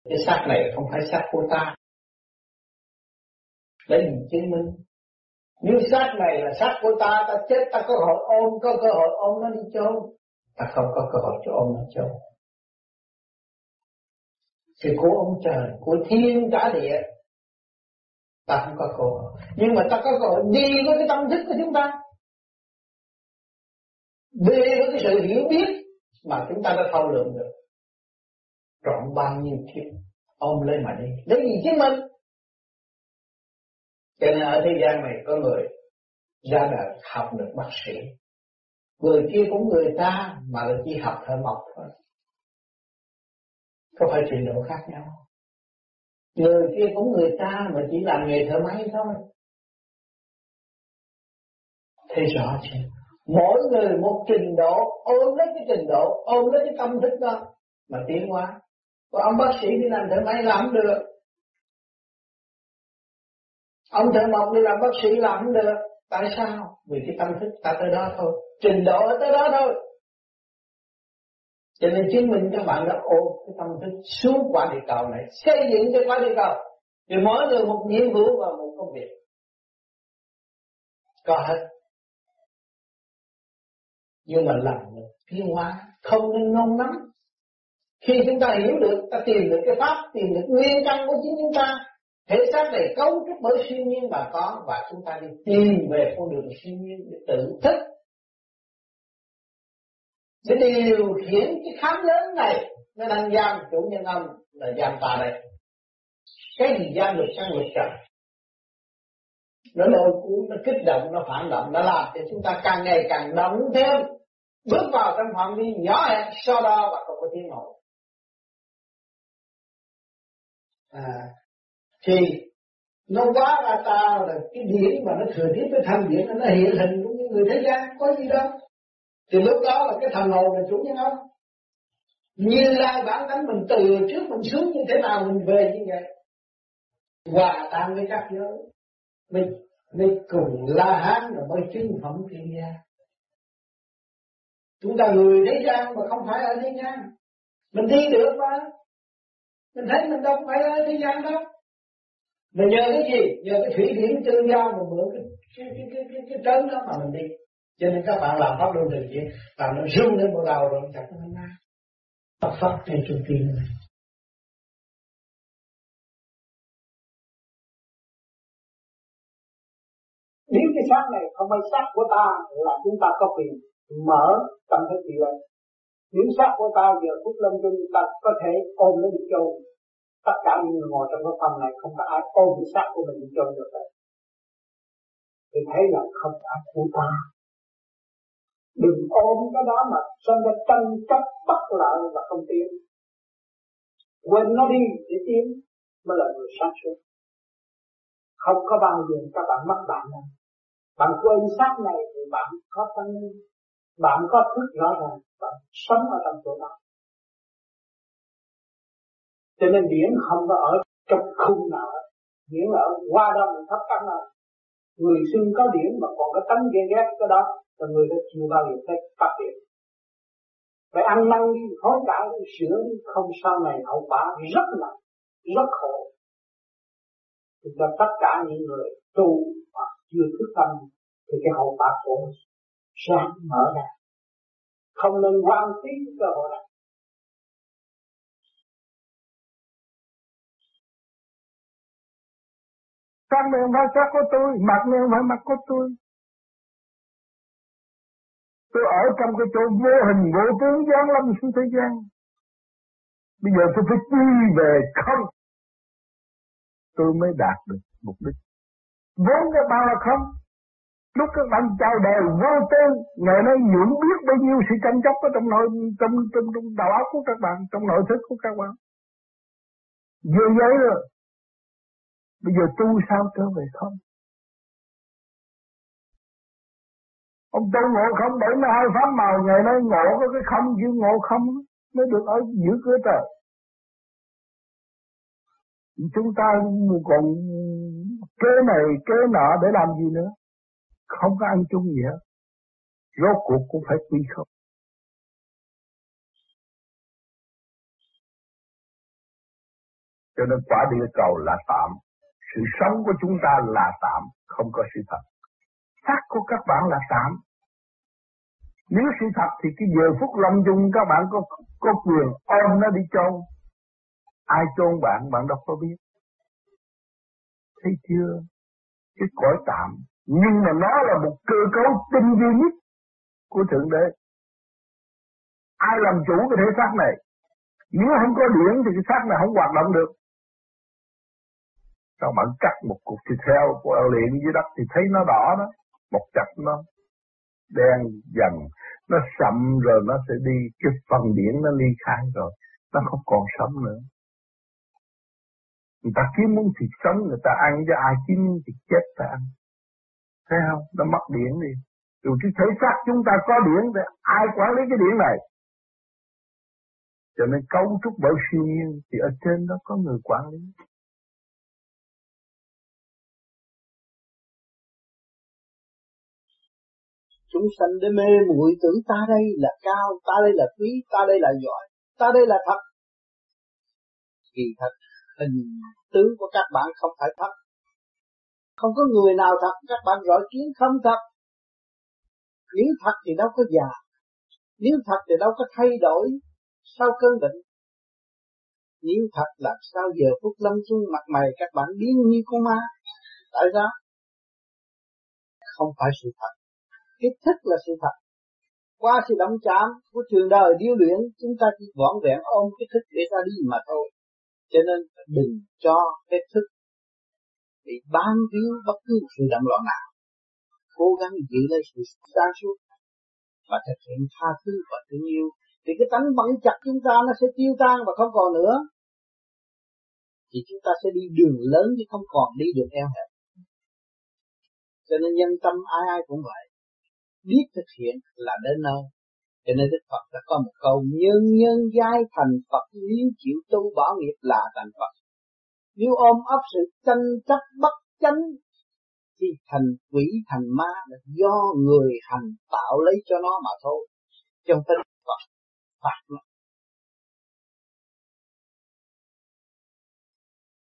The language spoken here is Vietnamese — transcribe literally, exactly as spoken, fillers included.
Cái xác này không phải xác của ta. Lấy gì chứng minh? Nếu xác này là xác của ta, ta chết ta có hội ôm, có cơ hội ôm nó đi chôn. Ta không có cơ hội cho ôm nó chôn. Sự của ông trời, của thiên cả địa, ta không có cơ hội. Nhưng mà ta có cơ hội đi với cái tâm thức của chúng ta, đi với cái sự hiểu biết mà chúng ta đã thâu lượng được. Trọn bao nhiêu kiếp ôm lấy mà đi, lấy gì chứng minh? Cho nên ở thế gian này có người ra đời học được bác sĩ, người kia cũng người ta mà là chỉ học thợ mộc thôi, có phải trình độ khác nhau. Người kia cũng người ta mà chỉ làm nghề thợ máy thôi. Thấy rõ chưa? Mỗi người một trình độ, ôm lấy cái trình độ, ôm lấy cái tâm thức đó mà tiến hóa. Còn ông bác sĩ đi làm thợ máy làm không được, ông thợ mộc đi làm bác sĩ làm không được. Tại sao? Vì cái tâm thức ta tới đó thôi, trình độ ở tới đó thôi. Cho nên chứng minh các bạn đã ôm cái tâm thức xuống quả địa cầu này, xây dựng cái quả địa cầu, thì mỗi người một nhiệm vụ và một công việc. Có hết. Nhưng mà làm được tiến hóa, không nên nôn nóng. Khi chúng ta hiểu được, ta tìm được cái pháp, tìm được nguyên căn của chính chúng ta, thể xác này cấu trúc bởi siêu nhiên mà có, và chúng ta đi tìm về con đường siêu nhiên để tự thức, để điều khiển cái khám lớn này. Nó đang giam chủ nhân âm là giam ta đây. Cái gì giam được sang lực trời, nó lôi cuốn, nó kích động, nó phản động, nó làm cho chúng ta càng ngày càng động thêm, bước vào trong phạm vi nhỏ hẹp, so đo và không có tiến nổi. À, thì nó quá ra ta là cái điển mà nó thừa tiếp với thanh điển, nó hiện hình cũng như người thế gian, có gì đâu. Thì lúc đó là cái thần hồn là chủ nhân ông. Như lai bản tánh mình từ trước mình xuống như thế nào mình về như vậy, hòa tan với các giới, mình mình cùng La Hán là mới chứng phẩm thiên gia. Chúng ta người thế gian mà không phải ở thế gian, mình đi được mà. Mình thấy mình đâu phải ở thế gian đâu. Mình nhờ cái gì? Nhờ cái thủy điển tương giao mà mượn cái cái cái cái cái, cái trấn đó mà mình đi. Cho nên các bạn làm pháp luân thường chuyển, làm nó rung lên bộ đầu rồi chặt nó ra. Pháp pháp trên trung tim này. Nếu cái xác này không phải xác của ta là chúng ta có quyền mở tâm thức đi lên. Nếu xác của ta giờ phút lên cho chúng ta có thể ôm lấy đi chôn. Tất cả những người ngồi trong cái phòng này không có ai ôm cái xác của mình đi chôn được đấy. Thì thấy là không phải của ta. Đừng ôm cái đó mà xong ra tranh chấp bất lợi và không tiến. Quên nó đi để tiến mới là người sáng suốt. Không có bao giờ các bạn mất bạn đâu. Bạn quên xác này thì bạn có tâm linh, bạn có thức rõ ràng, bạn sống ở trong chỗ đó. Cho nên điển không có ở trong khung nào, điển là ở qua đâu mình thấp căng nào. Người xưng có điển mà còn có tánh ghen ghét cái đó, là người đó chưa bao giờ thấy phát triển. Phải ăn năn đi, hối cải đi, sửa đi, không sau này hậu quả rất nặng, rất khổ. Thì cho tất cả những người tu mà chưa thức tâm thì cái hậu quả khổ sáng mở ra. Không nên quan phí cơ hội này. Xác này không phải xác của tôi, mặt này không phải mặt của tôi. Tôi ở trong cái chỗ vô hình vô tướng giáng lâm xuống thế gian. Bây giờ tôi phải quy về không, tôi mới đạt được mục đích. Vốn các bạn là không. Lúc các bạn chào đời vô tư, ngày nay nhưỡng biết bao nhiêu sự tranh chấp ở trong nội trong, trong, trong đầu óc của các bạn, trong nội thức của các bạn. Vừa vậy rồi. Bây giờ tu sao trở về không? Ông tu ngộ không bảy mươi hai pháp màu, ngày nay ngộ có cái không, chứ ngộ không mới được ở giữa cửa trời. Chúng ta còn kế này kế nọ để làm gì nữa? Không có ăn chung gì hết. Rốt cuộc cũng phải quy không. Cho nên quả địa cầu là tạm. Sự sống của chúng ta là tạm, không có sự thật. Xác của các bạn là tạm. Nếu sự thật thì cái giờ phút lâm chung các bạn có, có quyền ôm nó đi chôn. Ai chôn bạn, bạn đâu có biết. Thấy chưa? Cái cõi tạm. Nhưng mà nó là một cơ cấu tinh vi nhất của Thượng Đế. Ai làm chủ cái thể xác này? Nếu không có điển thì cái xác này không hoạt động được. Các bạn cắt một cục thịt heo của luyện dưới đất thì thấy nó đỏ đó. Một chặt nó đen dần, nó sậm rồi nó sẽ đi. Cái phần điển nó ly khai rồi, nó không còn sống nữa. Người ta kiếm muốn thịt sống người ta ăn, chứ ai kiếm muốn thịt chết ta ăn. Thấy không? Nó mất điển đi. Dù cái thể xác chúng ta có điển thì ai quản lý cái điển này? Cho nên cấu trúc bởi siêu nhiên thì ở trên đó có người quản lý. Chúng sanh để mê muội tưởng ta đây là cao, ta đây là quý, ta đây là giỏi, ta đây là thật. Kỳ thật hình tướng của các bạn không phải thật. Không có người nào thật, các bạn rõ kiến không thật. Nếu thật thì đâu có già, nếu thật thì đâu có thay đổi sau cơn bệnh. Nếu thật làm sao giờ phút lâm chung mặt mày các bạn biến như con ma. Tại sao? Không phải sự thật. Cái thức là sự thật. Qua sự động chạm của trường đời điêu luyện, chúng ta chỉ vỏn vẹn ôm cái thức để ra đi mà thôi. Cho nên đừng cho cái thức bị bám víu bất cứ sự động loạn nào. Cố gắng giữ lấy sự sáng suốt và thực hiện tha thứ và thương yêu, thì cái tánh bận chặt chúng ta nó sẽ tiêu tan và không còn nữa. Thì chúng ta sẽ đi đường lớn chứ không còn đi đường eo hẹp. Cho nên nhân tâm ai ai cũng vậy, biết thực hiện là đến nơi. Cho nên Đức Phật đã có một câu: nhân nhân giai thành Phật, nếu chịu tu bỏ nghiệp là thành Phật. Nếu ôm ấp sự tranh chấp bất chánh thì thành quỷ thành ma là do người hành tạo lấy cho nó mà thôi. Trong Phật Phật Phật